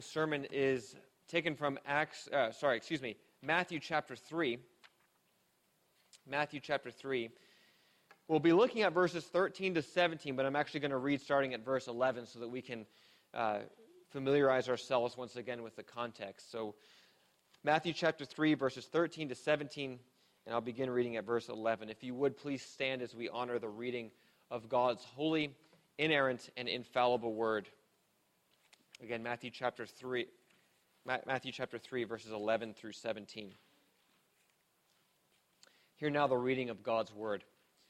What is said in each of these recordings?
Sermon is taken from Matthew chapter 3. Matthew chapter 3. We'll be looking at verses 13 to 17, but I'm actually going to read starting at verse 11 so that we can familiarize ourselves once again with the context. So Matthew chapter 3, verses 13 to 17, and I'll begin reading at verse 11. If you would, please stand as we honor the reading of God's holy, inerrant, and infallible word. Again, Matthew chapter 3, verses 11 through 17. Hear now the reading of God's word.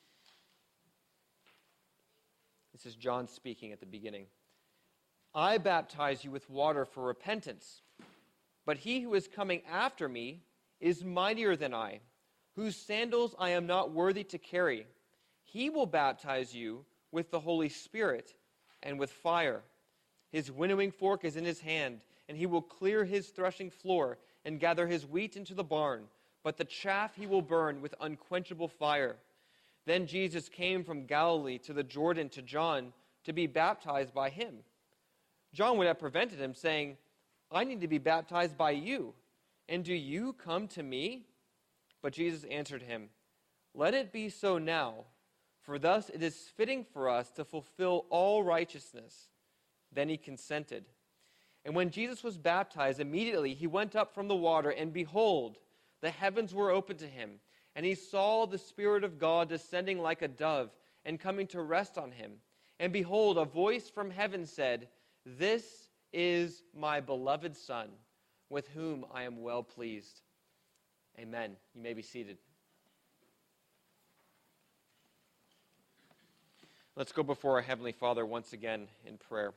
This is John speaking at the beginning. I baptize you with water for repentance, but he who is coming after me is mightier than I, whose sandals I am not worthy to carry. He will baptize you with the Holy Spirit and with fire. His winnowing fork is in his hand, and he will clear his threshing floor and gather his wheat into the barn, but the chaff he will burn with unquenchable fire. Then Jesus came from Galilee to the Jordan to John to be baptized by him. John would have prevented him, saying, I need to be baptized by you, and do you come to me? But Jesus answered him, Let it be so now, for thus it is fitting for us to fulfill all righteousness. Then he consented. And when Jesus was baptized, immediately he went up from the water, and behold, the heavens were opened to him, and he saw the Spirit of God descending like a dove and coming to rest on him. And behold, a voice from heaven said, This is my beloved Son, with whom I am well pleased. Amen. You may be seated. Let's go before our Heavenly Father once again in prayer.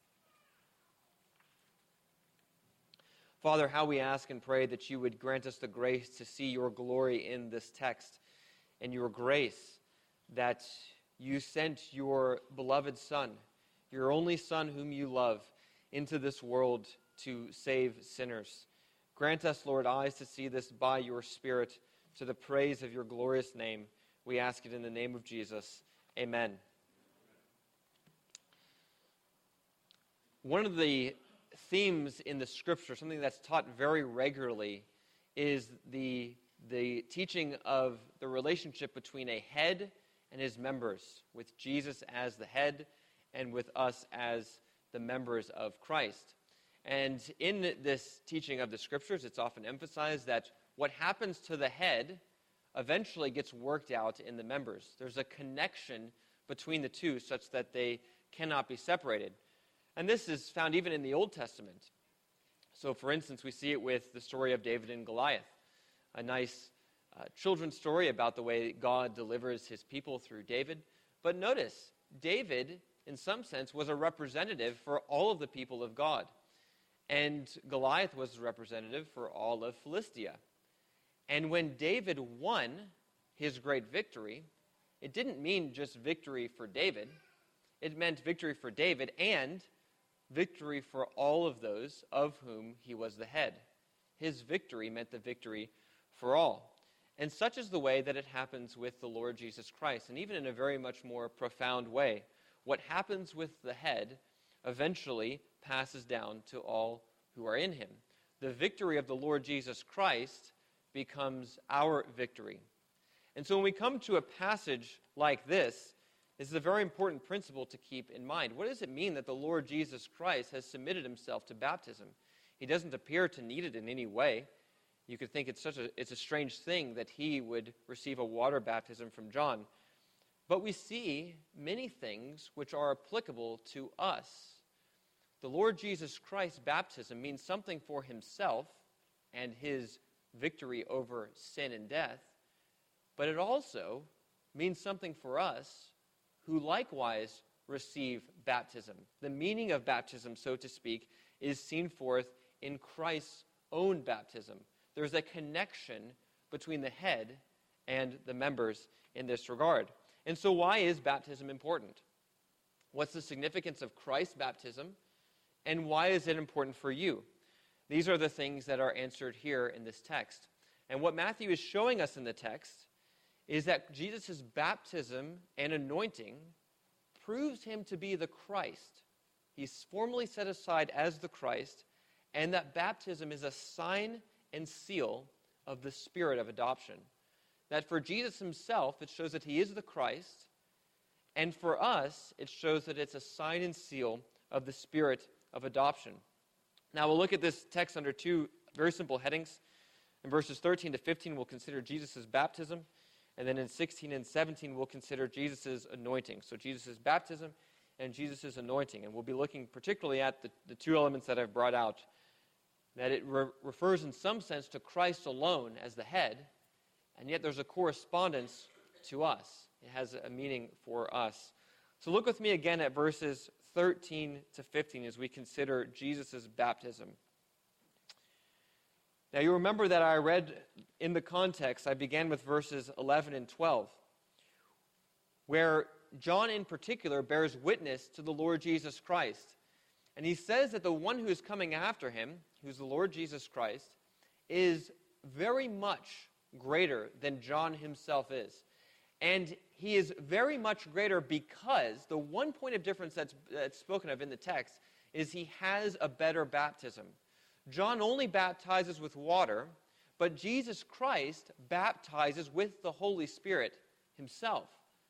Father, how we ask and pray that you would grant us the grace to see your glory in this text, and your grace that you sent your beloved Son, your only Son whom you love, into this world to save sinners. Grant us, Lord, eyes to see this by your Spirit, to the praise of your glorious name. We ask it in the name of Jesus. Amen. One of the themes in the Scripture, something that's taught very regularly, is the teaching of the relationship between a head and his members, with Jesus as the head and with us as the members of Christ. And in this teaching of the Scriptures, it's often emphasized that what happens to the head eventually gets worked out in the members. There's a connection between the two such that they cannot be separated. And this is found even in the Old Testament. So, for instance, we see it with the story of David and Goliath, a nice children's story about the way God delivers his people through David. But notice, David, in some sense, was a representative for all of the people of God. And Goliath was a representative for all of Philistia. And when David won his great victory, it didn't mean just victory for David. It meant victory for David and victory for all of those of whom he was the head. His victory meant the victory for all. And such is the way that it happens with the Lord Jesus Christ, and even in a very much more profound way. What happens with the head eventually passes down to all who are in him. The victory of the Lord Jesus Christ becomes our victory. And so when we come to a passage like this is a very important principle to keep in mind. What does it mean that the Lord Jesus Christ has submitted himself to baptism? He doesn't appear to need it in any way. You could think it's a strange thing that he would receive a water baptism from John. But we see many things which are applicable to us. The Lord Jesus Christ's baptism means something for himself and his victory over sin and death, but it also means something for us who likewise receive baptism. The meaning of baptism, so to speak, is seen forth in Christ's own baptism. There's a connection between the head and the members in this regard. And so why is baptism important? What's the significance of Christ's baptism, and why is it important for you? These are the things that are answered here in this text. And what Matthew is showing us in the text is that Jesus' baptism and anointing proves him to be the Christ. He's formally set aside as the Christ, and that baptism is a sign and seal of the Spirit of adoption. That for Jesus himself, it shows that he is the Christ, and for us, it shows that it's a sign and seal of the Spirit of adoption. Now, we'll look at this text under two very simple headings. In verses 13 to 15, we'll consider Jesus' baptism, and then in 16 and 17, we'll consider Jesus' anointing. So Jesus' baptism and Jesus' anointing. And we'll be looking particularly at the two elements that I've brought out, that it refers in some sense to Christ alone as the head, and yet there's a correspondence to us. It has a meaning for us. So look with me again at verses 13 to 15 as we consider Jesus' baptism. Now you remember that I read in the context, I began with verses 11 and 12, where John in particular bears witness to the Lord Jesus Christ. And he says that the one who is coming after him, who's the Lord Jesus Christ, is very much greater than John himself is. And he is very much greater because the one point of difference that's spoken of in the text is he has a better baptism. John only baptizes with water, but Jesus Christ baptizes with the Holy Spirit himself.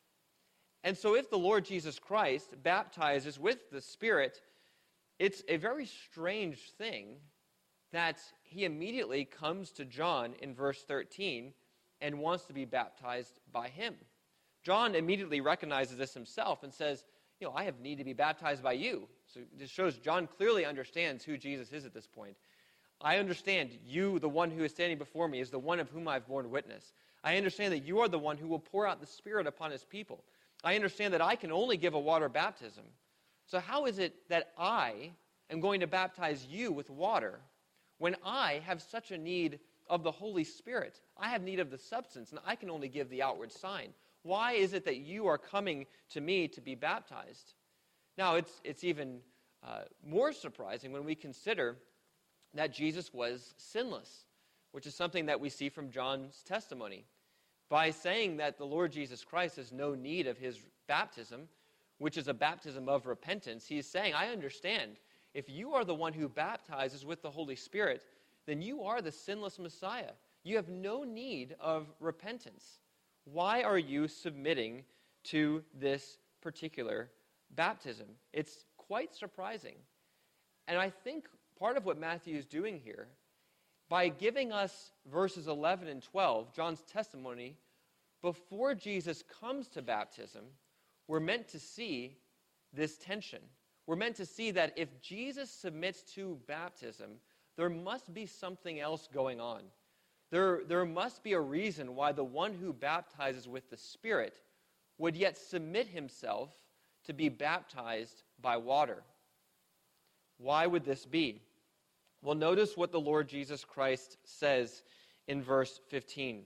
And so if the Lord Jesus Christ baptizes with the Spirit, it's a very strange thing that he immediately comes to John in verse 13 and wants to be baptized by him. John immediately recognizes this himself and says, I have need to be baptized by you. So this shows John clearly understands who Jesus is at this point. I understand you, the one who is standing before me, is the one of whom I've borne witness. I understand that you are the one who will pour out the Spirit upon his people. I understand that I can only give a water baptism. So how is it that I am going to baptize you with water when I have such a need of the Holy Spirit? I have need of the substance, and I can only give the outward sign. Why is it that you are coming to me to be baptized? Now, it's even more surprising when we consider that Jesus was sinless, which is something that we see from John's testimony. By saying that the Lord Jesus Christ has no need of his baptism, which is a baptism of repentance, he is saying, I understand. If you are the one who baptizes with the Holy Spirit, then you are the sinless Messiah. You have no need of repentance. Why are you submitting to this particular baptism? It's quite surprising. And I think part of what Matthew is doing here, by giving us verses 11 and 12, John's testimony, before Jesus comes to baptism, we're meant to see this tension. We're meant to see that if Jesus submits to baptism, there must be something else going on. There must be a reason why the one who baptizes with the Spirit would yet submit himself to be baptized by water. Why would this be? Well, notice what the Lord Jesus Christ says in verse 15.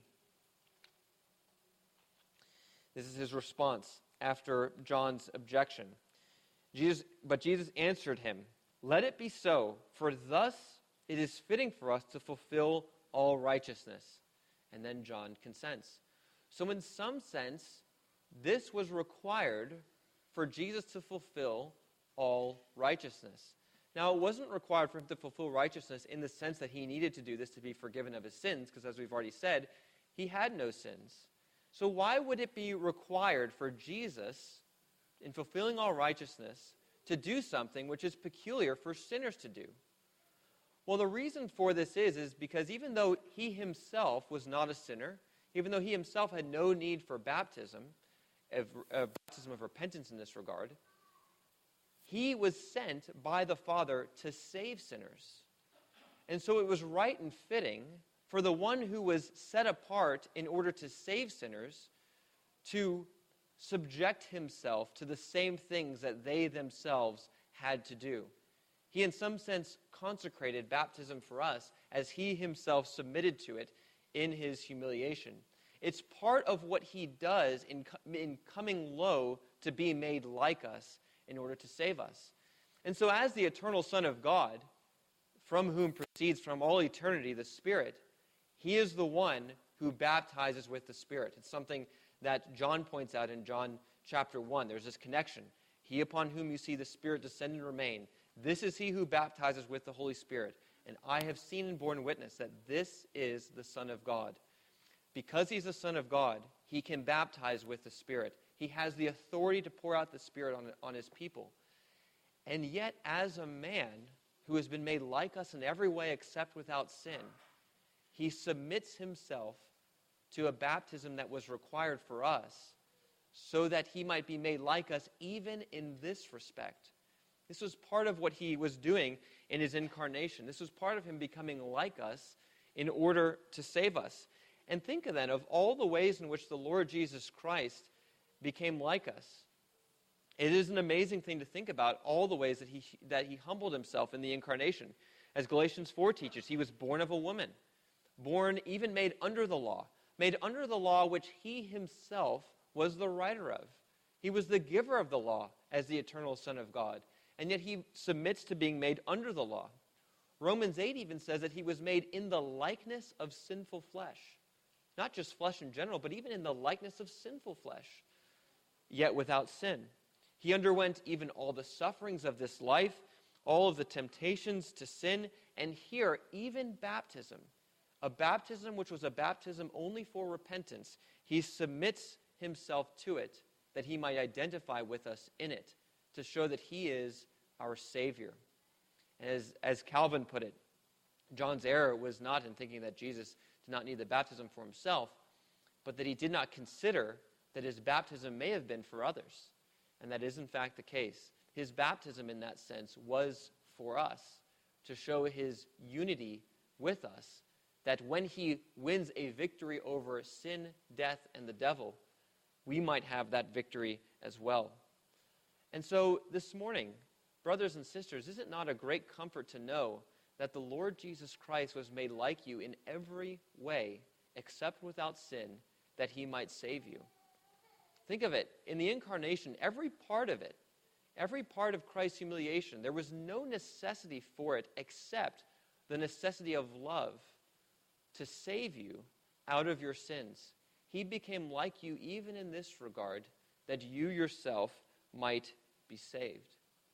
This is his response after John's objection. But Jesus answered him, "Let it be so, for thus it is fitting for us to fulfill all righteousness." And then John consents. So in some sense, this was required for Jesus to fulfill all righteousness. Now, it wasn't required for him to fulfill righteousness in the sense that he needed to do this to be forgiven of his sins, because as we've already said, he had no sins. So why would it be required for Jesus, in fulfilling all righteousness, to do something which is peculiar for sinners to do? Well, the reason for this is because even though he himself was not a sinner, even though he himself had no need for baptism of repentance in this regard, he was sent by the Father to save sinners. And so it was right and fitting for the one who was set apart in order to save sinners to subject himself to the same things that they themselves had to do. He, in some sense, consecrated baptism for us as he himself submitted to it in his humiliation. It's part of what he does in coming low to be made like us in order to save us. And so as the eternal Son of God, from whom proceeds from all eternity the Spirit, he is the one who baptizes with the Spirit. It's something that John points out in John chapter 1. There's this connection. He upon whom you see the Spirit descend and remain, This is he who baptizes with the Holy Spirit. And I have seen and borne witness that this is the Son of God. Because he's the Son of God, he can baptize with the Spirit. He has the authority to pour out the Spirit on his people. And yet, as a man who has been made like us in every way except without sin, he submits himself to a baptism that was required for us so that he might be made like us even in this respect. This was part of what he was doing in his incarnation. This was part of him becoming like us in order to save us. And think then of all the ways in which the Lord Jesus Christ became like us. It is an amazing thing to think about all the ways that he humbled himself in the incarnation. As Galatians 4 teaches, he was born of a woman, born even made under the law which he himself was the writer of. He was the giver of the law as the eternal Son of God, and yet he submits to being made under the law. Romans 8 even says that he was made in the likeness of sinful flesh. Not just flesh in general, but even in the likeness of sinful flesh, yet without sin. He underwent even all the sufferings of this life, all of the temptations to sin, and here, even baptism, a baptism which was a baptism only for repentance, he submits himself to it that he might identify with us in it, to show that he is our Savior. And as Calvin put it, John's error was not in thinking that Jesus did not need the baptism for himself, but that he did not consider that his baptism may have been for others. And that is in fact the case. His baptism in that sense was for us, to show his unity with us, that when he wins a victory over sin, death, and the devil, we might have that victory as well. And so this morning, brothers and sisters, is it not a great comfort to know that the Lord Jesus Christ was made like you in every way, except without sin, that he might save you? Think of it. In the incarnation, every part of it, every part of Christ's humiliation, there was no necessity for it except the necessity of love to save you out of your sins. He became like you even in this regard, that you yourself might be saved.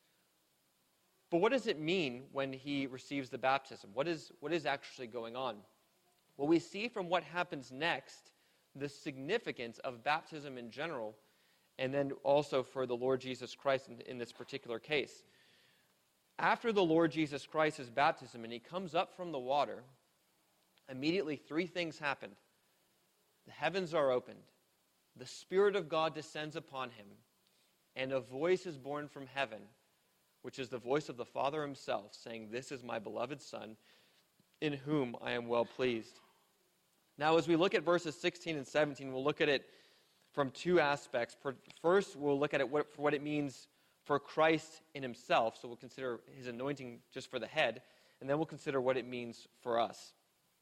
But what does it mean when he receives the baptism? What is actually going on? Well, we see from what happens next the significance of baptism in general, and then also for the Lord Jesus Christ in this particular case. After the Lord Jesus Christ's baptism and he comes up from the water, immediately three things happen. The heavens are opened, the Spirit of God descends upon him, and a voice is born from heaven, which is the voice of the Father himself, saying, "This is my beloved Son, in whom I am well pleased." Now, as we look at verses 16 and 17, we'll look at it from two aspects. First, we'll look at it for what it means for Christ in himself, so we'll consider his anointing just for the head, and then we'll consider what it means for us.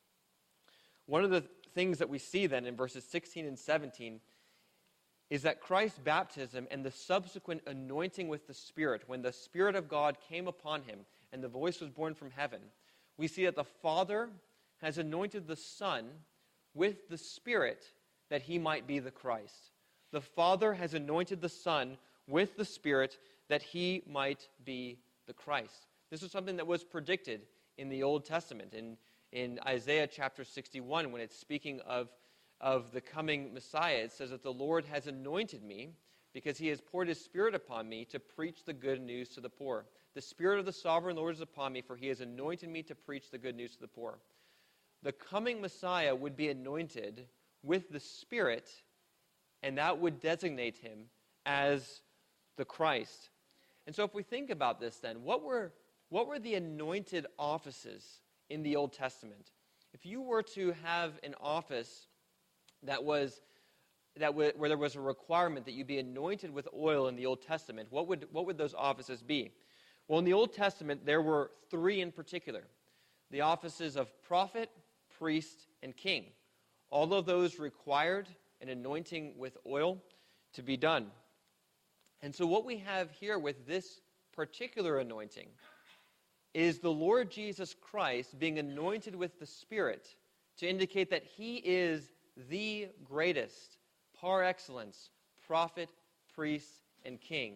One of the things that we see then in verses 16 and 17 is that Christ's baptism and the subsequent anointing with the Spirit, when the Spirit of God came upon him and the voice was born from heaven, we see that the Father has anointed the Son with the Spirit that he might be the Christ. The Father has anointed the Son with the Spirit that he might be the Christ. This is something that was predicted in the Old Testament, in Isaiah chapter 61, when it's speaking of the coming Messiah. It says that the Lord has anointed me because he has poured his Spirit upon me to preach the good news to the poor. The Spirit of the sovereign Lord is upon me, for he has anointed me to preach the good news to the poor. The coming Messiah would be anointed with the Spirit, and that would designate him as the Christ. And so if we think about this then, what were the anointed offices in the Old Testament? If you were to have an office where there was a requirement that you be anointed with oil in the Old Testament, what would those offices be? Well, in the Old Testament, there were three in particular. The offices of prophet, priest, and king. All of those required an anointing with oil to be done. And so what we have here with this particular anointing is the Lord Jesus Christ being anointed with the Spirit to indicate that he is the greatest, par excellence, prophet, priest, and king,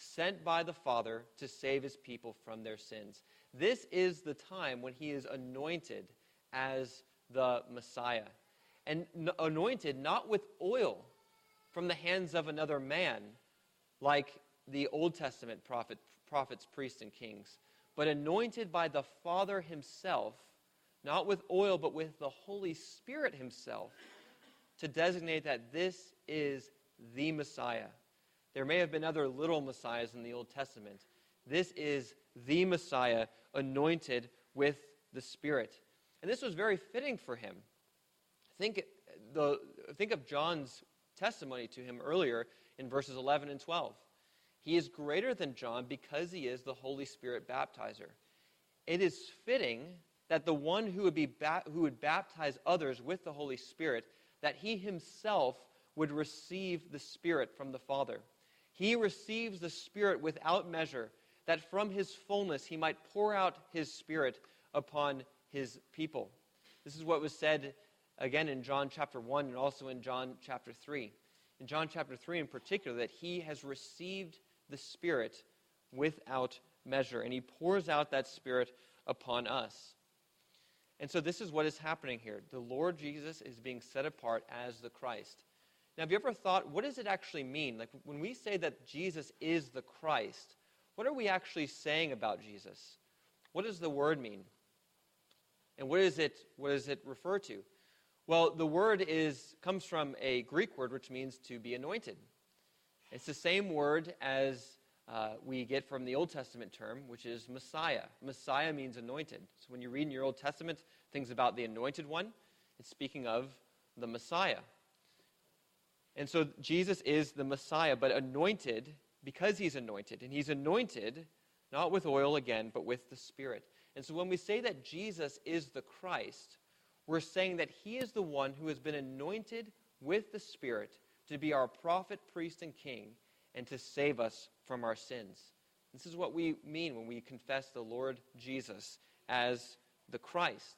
sent by the Father to save his people from their sins. This is the time when he is anointed as the Messiah. And anointed not with oil from the hands of another man, like the Old Testament prophets, priests, and kings, but anointed by the Father himself, not with oil, but with the Holy Spirit himself, to designate that this is the Messiah. There may have been other little messiahs in the Old Testament. This is the Messiah, anointed with the Spirit. And this was very fitting for him. Think of John's testimony to him earlier in verses 11 and 12. He is greater than John because he is the Holy Spirit baptizer. It is fitting that the one who would baptize others with the Holy Spirit, that he himself would receive the Spirit from the Father. He receives the Spirit without measure, that from his fullness he might pour out his Spirit upon his people. This is what was said again in John chapter 1 and also in John chapter 3. In John chapter 3 in particular, that he has received the Spirit without measure, and he pours out that Spirit upon us. And so this is what is happening here. The Lord Jesus is being set apart as the Christ. Now, have you ever thought, what does it actually mean? Like, when we say that Jesus is the Christ, what are we actually saying about Jesus? What does the word mean? And what does it refer to? Well, the word comes from a Greek word which means to be anointed. It's the same word as we get from the Old Testament term, which is Messiah. Messiah means anointed. So when you read in your Old Testament things about the anointed one, it's speaking of the Messiah. And so Jesus is the Messiah, but anointed because he's anointed. And he's anointed not with oil again, but with the Spirit. And so when we say that Jesus is the Christ, we're saying that he is the one who has been anointed with the Spirit to be our prophet, priest, and king, and to save us from our sins. This is what we mean when we confess the Lord Jesus as the Christ.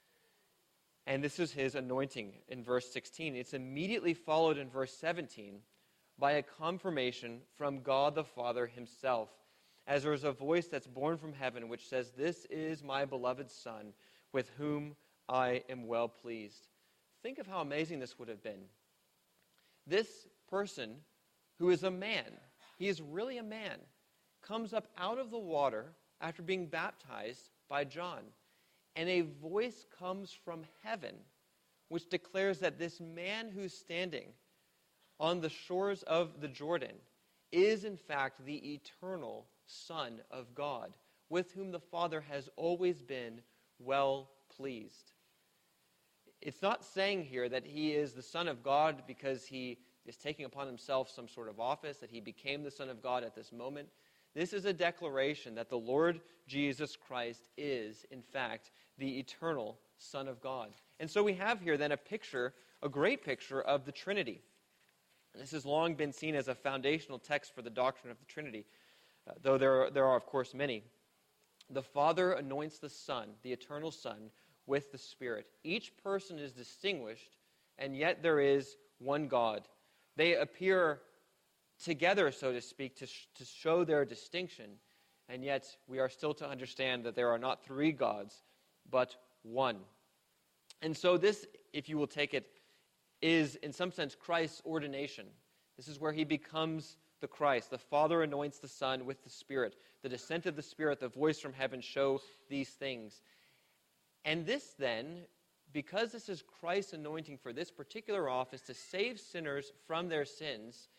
And this is his anointing in verse 16. It's immediately followed in verse 17 by a confirmation from God the Father himself, as there is a voice that's born from heaven which says, "This is my beloved Son, with whom I am well pleased." Think of how amazing this would have been. This person, who is a man, he is really a man, comes up out of the water after being baptized by John. And a voice comes from heaven which declares that this man who's standing on the shores of the Jordan is in fact the eternal Son of God, with whom the Father has always been well pleased. It's not saying here that he is the Son of God because he is taking upon himself some sort of office, that he became the Son of God at this moment. This is a declaration that the Lord Jesus Christ is, in fact, the eternal Son of God. And so we have here then a great picture of the Trinity. This has long been seen as a foundational text for the doctrine of the Trinity, though there are, of course, many. The Father anoints the Son, the eternal Son, with the Spirit. Each person is distinguished, and yet there is one God. They appear together, so to speak, to show their distinction, and yet we are still to understand that there are not three gods, but one. And so this, if you will take it, is in some sense Christ's ordination. This is where he becomes the Christ. The Father anoints the Son with the Spirit. The descent of the Spirit, the voice from heaven show these things. And this then, because this is Christ's anointing for this particular office to save sinners from their sins,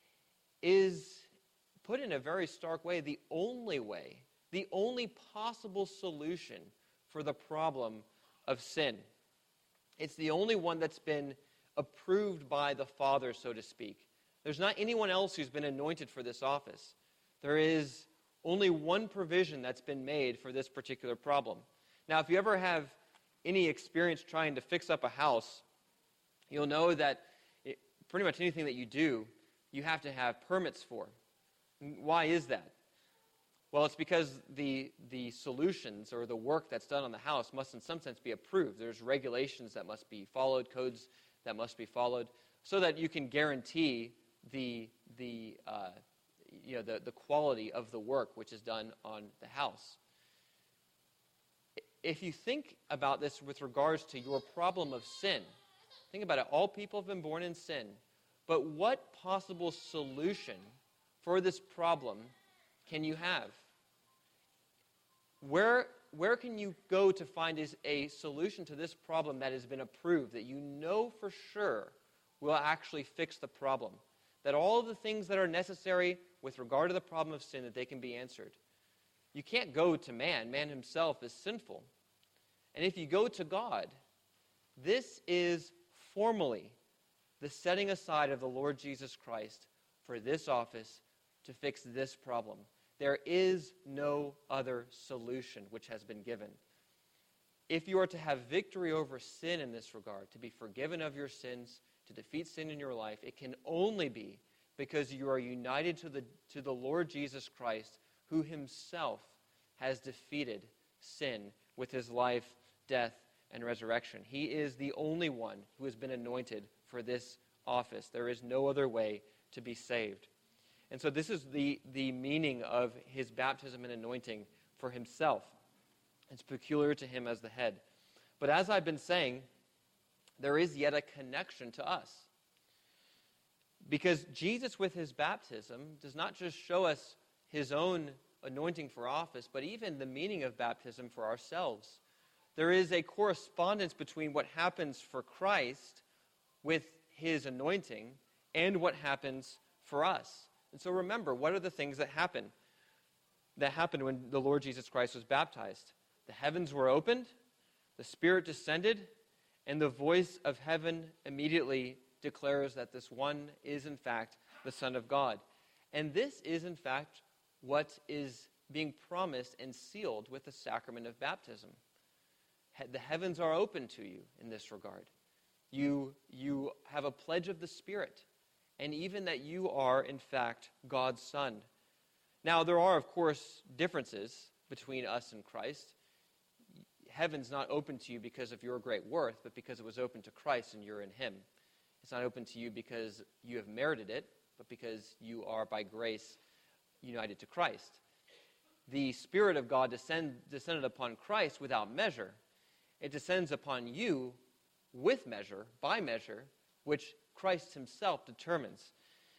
is put in a very stark way, the only possible solution for the problem of sin. It's the only one that's been approved by the Father, so to speak. There's not anyone else who's been anointed for this office. There is only one provision that's been made for this particular problem. Now, if you ever have any experience trying to fix up a house, you'll know that pretty much anything that you do, you have to have permits for. Why is that? Well, it's because the solutions or the work that's done on the house must in some sense be approved. There's regulations that must be followed, codes that must be followed, so that you can guarantee the the quality of the work which is done on the house. If you think about this with regards to your problem of sin, think about it. All people have been born in sin. But what possible solution for this problem can you have? Where can you go to find a solution to this problem that has been approved, that you know for sure will actually fix the problem? That all of the things that are necessary with regard to the problem of sin, that they can be answered. You can't go to man. Man himself is sinful. And if you go to God, this is formally the setting aside of the Lord Jesus Christ for this office to fix this problem. There is no other solution which has been given. If you are to have victory over sin in this regard, to be forgiven of your sins, to defeat sin in your life, it can only be because you are united to the Lord Jesus Christ, who himself has defeated sin with his life, death, and resurrection. He is the only one who has been anointed for this office. There is no other way to be saved. And so this is the meaning of his baptism and anointing for himself. It's peculiar to him as the head. But as I've been saying, there is yet a connection to us. Because Jesus with his baptism does not just show us his own anointing for office, but even the meaning of baptism for ourselves. There is a correspondence between what happens for Christ with his anointing and what happens for us. And so remember, what are the things that happened when the Lord Jesus Christ was baptized? The heavens were opened, the Spirit descended, and the voice of heaven immediately declares that this one is in fact the Son of God. And this is in fact what is being promised and sealed with the sacrament of baptism. The heavens are open to you in this regard. You have a pledge of the Spirit, and even that you are, in fact, God's Son. Now, there are, of course, differences between us and Christ. Heaven's not open to you because of your great worth, but because it was open to Christ and you're in him. It's not open to you because you have merited it, but because you are, by grace, united to Christ. The Spirit of God descended upon Christ without measure. It descends upon you with measure, by measure, which Christ himself determines.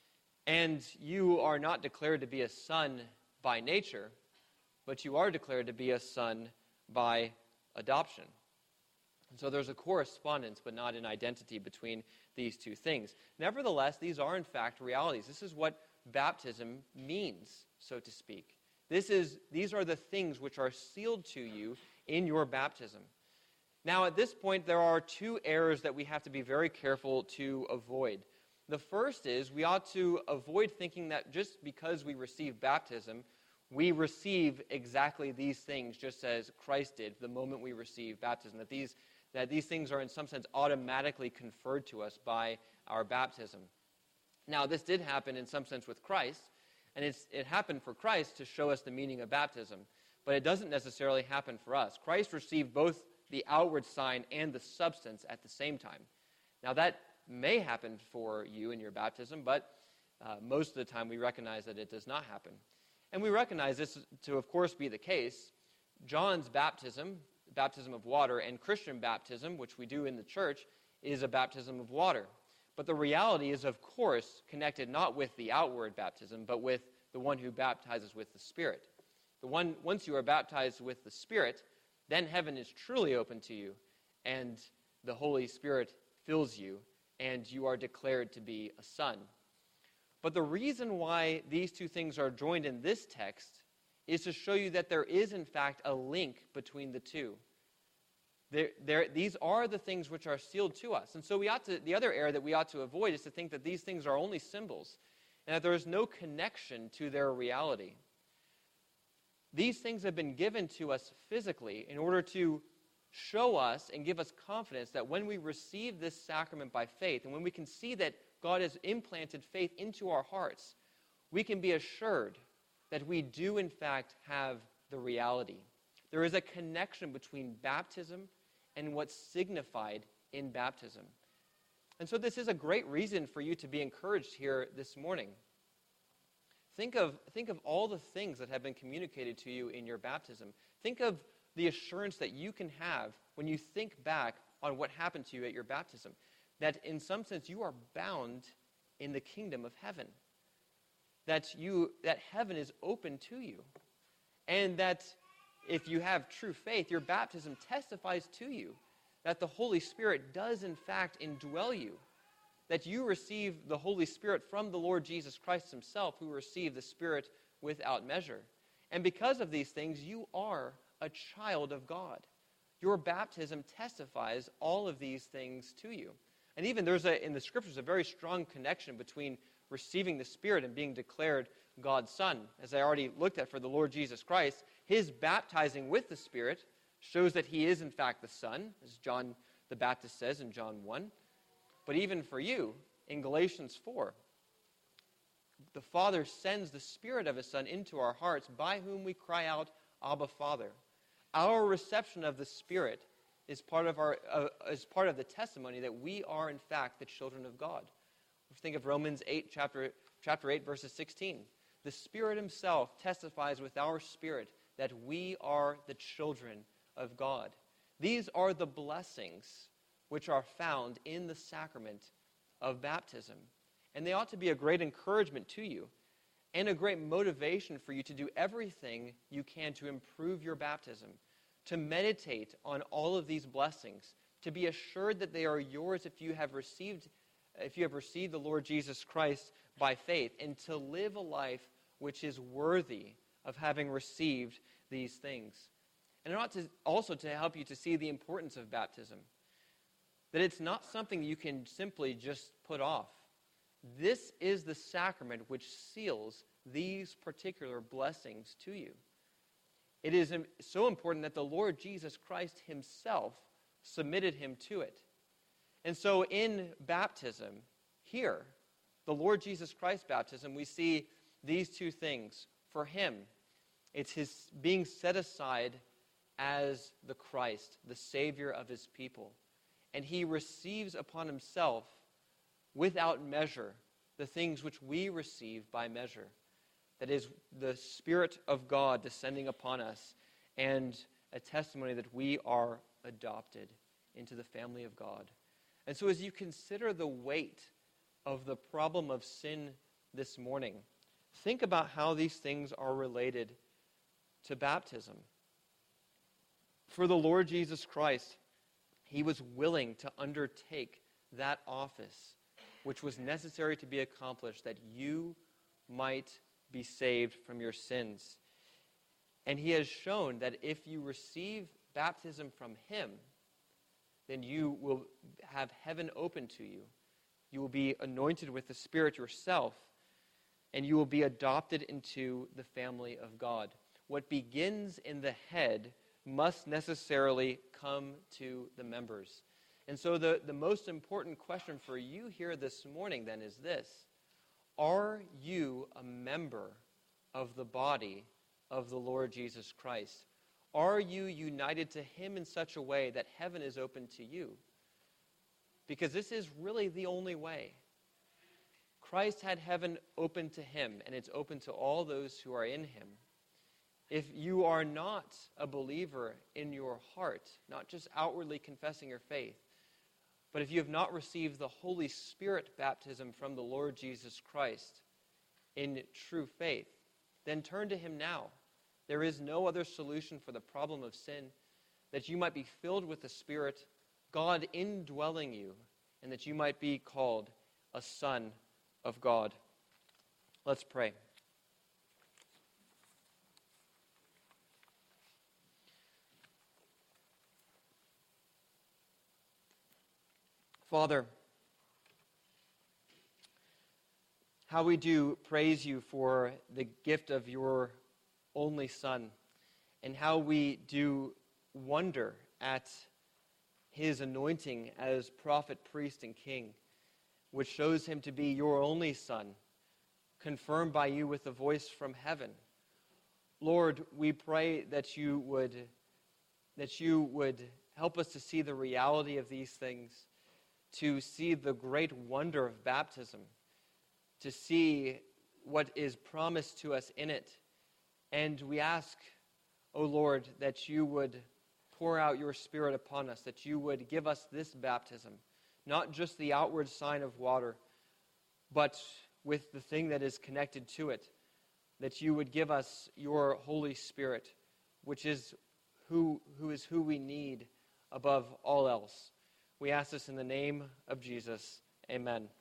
And you are not declared to be a son by nature, but you are declared to be a son by adoption. And so there's a correspondence, but not an identity between these two things. Nevertheless, these are in fact realities. This is what baptism means, so to speak. These are the things which are sealed to you in your baptism. Now, at this point, there are two errors that we have to be very careful to avoid. The first is we ought to avoid thinking that just because we receive baptism, we receive exactly these things just as Christ did the moment we receive baptism, that these things are in some sense automatically conferred to us by our baptism. Now, this did happen in some sense with Christ, and it happened for Christ to show us the meaning of baptism, but it doesn't necessarily happen for us. Christ received both the outward sign and the substance at the same time. Now, that may happen for you in your baptism, but most of the time we recognize that it does not happen. And we recognize this to, of course, be the case. John's baptism of water, and Christian baptism, which we do in the church, is a baptism of water. But the reality is, of course, connected not with the outward baptism, but with the one who baptizes with the Spirit. Once you are baptized with the Spirit, then heaven is truly open to you, and the Holy Spirit fills you, and you are declared to be a son. But the reason why these two things are joined in this text is to show you that there is, in fact, a link between the two. These are the things which are sealed to us. And so the other error that we ought to avoid is to think that these things are only symbols, and that there is no connection to their reality. These things have been given to us physically in order to show us and give us confidence that when we receive this sacrament by faith, and when we can see that God has implanted faith into our hearts, we can be assured that we do in fact have the reality. There is a connection between baptism and what's signified in baptism. And so this is a great reason for you to be encouraged here this morning. Think of all the things that have been communicated to you in your baptism. Think of the assurance that you can have when you think back on what happened to you at your baptism. That in some sense you are bound in the kingdom of heaven. That heaven is open to you. And that if you have true faith, your baptism testifies to you that the Holy Spirit does in fact indwell you. That you receive the Holy Spirit from the Lord Jesus Christ himself, who received the Spirit without measure. And because of these things, you are a child of God. Your baptism testifies all of these things to you. And even in the Scriptures, a very strong connection between receiving the Spirit and being declared God's Son. As I already looked at for the Lord Jesus Christ, his baptizing with the Spirit shows that he is in fact the Son, as John the Baptist says in John 1. But even for you, in Galatians 4, the Father sends the Spirit of his Son into our hearts, by whom we cry out, Abba, Father. Our reception of the Spirit is part of the testimony that we are in fact the children of God. Think of Romans 8, chapter 8, verses 16. The Spirit himself testifies with our spirit that we are the children of God. These are the blessings which are found in the sacrament of baptism. And they ought to be a great encouragement to you and a great motivation for you to do everything you can to improve your baptism, to meditate on all of these blessings, to be assured that they are yours if you have received the Lord Jesus Christ by faith, and to live a life which is worthy of having received these things. And it ought to also to help you to see the importance of baptism. That it's not something you can simply just put off. This is the sacrament which seals these particular blessings to you. It is so important that the Lord Jesus Christ himself submitted him to it. And so in baptism, here, the Lord Jesus Christ baptism, we see these two things. For him, it's his being set aside as the Christ, the Savior of his people. And he receives upon himself, without measure, the things which we receive by measure. That is, the Spirit of God descending upon us, and a testimony that we are adopted into the family of God. And so as you consider the weight of the problem of sin this morning, think about how these things are related to baptism. For the Lord Jesus Christ, he was willing to undertake that office which was necessary to be accomplished, that you might be saved from your sins. And he has shown that if you receive baptism from him, then you will have heaven open to you. You will be anointed with the Spirit yourself, and you will be adopted into the family of God. What begins in the head must necessarily come to the members. And so the most important question for you here this morning then is this: are you a member of the body of the Lord Jesus Christ? Are you united to him in such a way that heaven is open to you? Because this is really the only way. Christ had heaven open to him, and it's open to all those who are in him. If you are not a believer in your heart, not just outwardly confessing your faith, but if you have not received the Holy Spirit baptism from the Lord Jesus Christ in true faith, then turn to him now. There is no other solution for the problem of sin, that you might be filled with the Spirit, God indwelling you, and that you might be called a son of God. Let's pray. Father, how we do praise you for the gift of your only Son, and how we do wonder at his anointing as prophet, priest, and king, which shows him to be your only Son, confirmed by you with a voice from heaven. Lord, we pray that you would help us to see the reality of these things, to see the great wonder of baptism, to see what is promised to us in it. And we ask, O Lord, that you would pour out your Spirit upon us, that you would give us this baptism, not just the outward sign of water, but with the thing that is connected to it, that you would give us your Holy Spirit, which is who we need above all else. We ask this in the name of Jesus. Amen.